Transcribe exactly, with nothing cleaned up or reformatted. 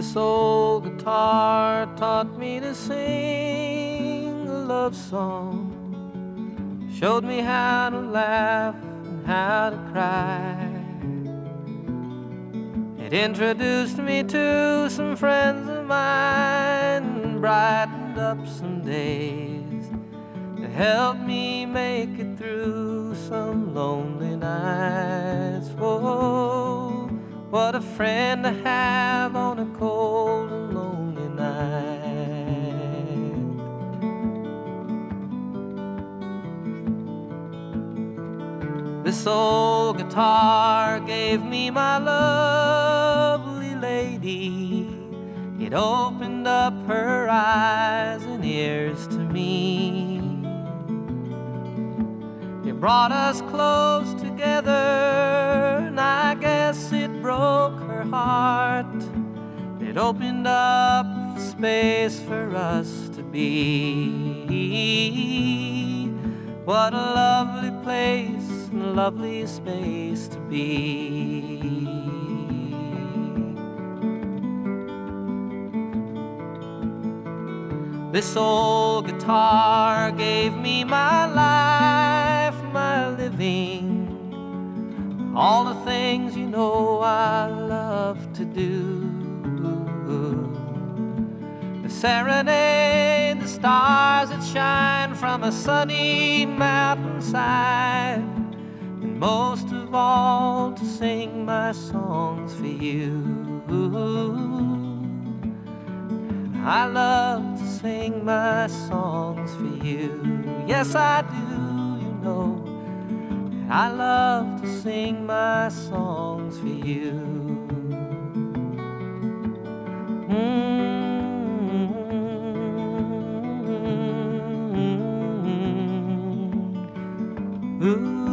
This old guitar taught me to sing a love song, showed me how to laugh and how to cry. It introduced me to some friends of mine and brightened up some days. It helped me make it through some lonely nights. Whoa, what a friend to have on a cold and lonely night. This old guitar gave me my lovely lady. It opened up her eyes and ears to me. It brought us close together, and I guess it broke her heart. It opened up space for us to be. What a lovely place and a lovely space to be. This old guitar gave me my life, my living, all the things you know I love to do. To serenade the stars that shine from a sunny mountainside, and most of all to sing my songs for you. I love to sing my songs for you. Yes, I do, you know. I love to sing my songs for you. Mm-hmm. Ooh.